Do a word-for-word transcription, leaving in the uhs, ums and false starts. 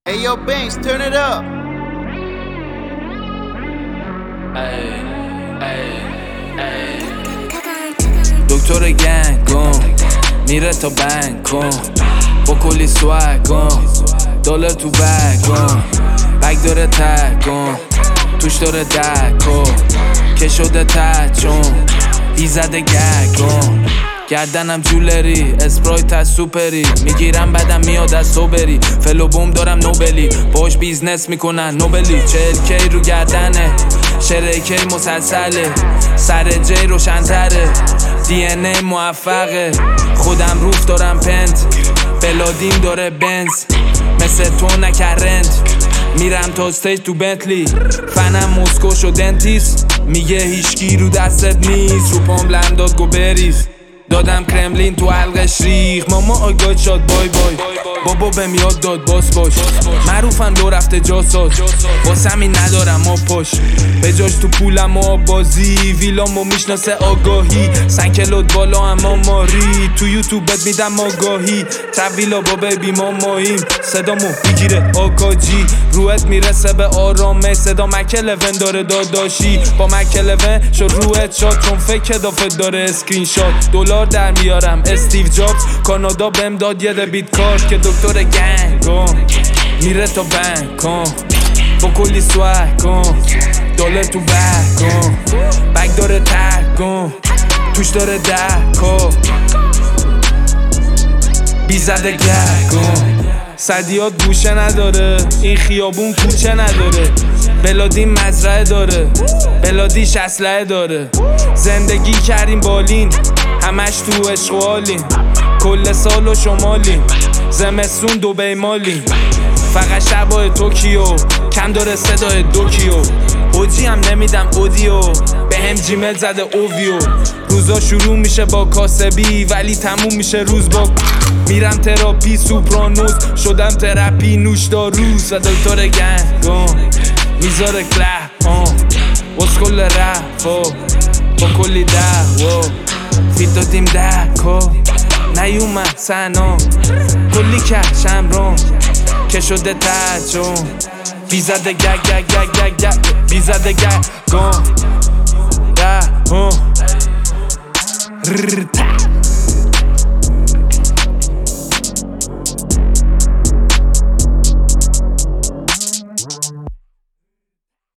Hey yo Banks, turn it up. Ay, ay, ay. دکتر گنگ کن میره تا بنگ کن با کلی سوگ کن دلار تو بگ کن بگ داره تگ کن توش داره دگ کن که شده تگ چون بی زده گگ کن گردنم جولری اسپرایت از سوپری میگیرم بدم میاد از صبری فلو بوم دارم نوبلی باش بیزنس میکنن نوبلی چهل کی رو گردنه شره کی مسلسله سر جی روشن‌تره دی ان ای موفقه خودم روف دارم پنت بلادیم داره بنز مثل تو نکرند میرم تا استیج تو بنتلی فنم مسکو شو دنتیست میگه هیچکی رو دستت نیست رو پام لنداد گو بریز دادم کرملین تو حلقش ریخ ماما آگاد شاد بای بای بابا بهم یاد داد باس باش معروفم دو رفته جاساز واسه همین ندارم ما پاش به جاش تو پولم و بازی ویلامو میشناسه آگاهی سنکلوت بالا اما ماری تو یوتیوب بد میدم آگاهی طویلا با بیبی ما ماییم صدامو میگیره آکاجی روحت میرسه به آرامه صدا مکلون داره داداشی با مکلون شو روحت شاد چون فکر دافت داره اسکرین شات دلار در میارم استیو جابز کانادا بهم داد یه بیت کارت که دکتر گنگ کن میره تا بنگ کن با کلی سوگ کن دلار تو بگ کن بگ داره تگ کن توش داره دگ کن بی زده گگ کن صدیات گوشه نداره این خیابون کوچه نداره بلادی مزرعه داره بلادیش اسلحه داره زندگی کردیم بالین همش تو عشق و حالیم کل سال و شمالیم زمستون دبی مالیم فقط شبای توکیو کم داره صدای دوکیو اوجی هم نمیدم اودیو به هم جیمل زده اوویو روزا شروع میشه با کاسبی ولی تموم میشه روز با میرم تراپی سوپرانوس شدم تراپی نوش داروس و دکتر گنگ میذاره کله واسه کل رفا با کلی ده فیت دادیم دکا نیومد سنا کلی کش شمران که شده تجون بی زده گگ گگ گگ گگ گگ بی زده گگ گان ده